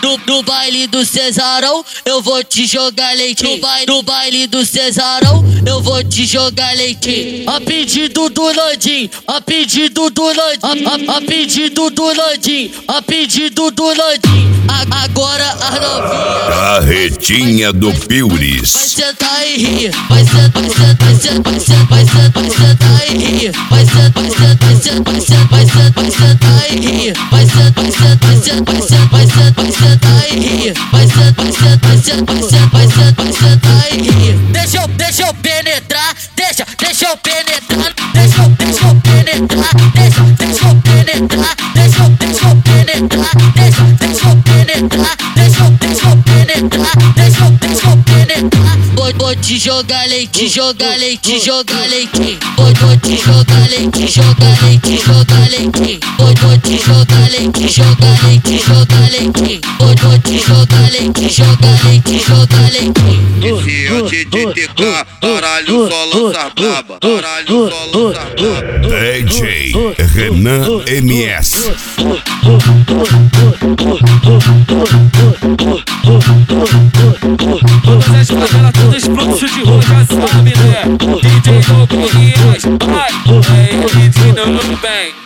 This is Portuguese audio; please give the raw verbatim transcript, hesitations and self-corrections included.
no, no baile do Cesarão, eu vou te jogar leite. No baile, no baile do Cesarão, eu vou te jogar leite. A pedido do Landim, a pedido do Landim, a, a, a pedido do Landim, a pedido do Landim. A, agora as novinhas. Carretinha do Piures. Vai sentar e rir, vai sentar, vai sentar, vai sentar, vai sentar, vai sentar, vai sentar e rir. Vai sentar, vai sentar, vai sentar, vai sentar, vai sentar, vai sentar e rir. Vai sentar, vai sentar, vai sentar, vai sentar, vai sentar, vai sentar e rir. Vai sentar, vai sentar, vai sentar, vai sentar, vai sentar, vai sentar e rir. Deixa eu, deixa eu penetrar, deixa, deixa eu penetrar, deixa eu, deixa eu penetrar, deixa, deixa eu penetrar, deixa eu, deixa eu penetrar, deixa, deixa eu penetrar, deixa eu, deixa eu penetrar, deixa eu, deixa eu penetrar. Vou, vou te jogar leite, jogar leite, jogar leite. Vou, vou te jogar leite, jogar leite, jogar leite. Vou, vou te jogar leite, jogar leite, jogar leite. Vou, vou te jogar leite, jogar leite, jogar leite. Esse antes de T K, caralho, só lança braba, caralho, só lança braba. D J Renan M S. Todas as favelas, todos fluxos de rua, já sabe, né? D J Douglas, vai, é, D J não bem.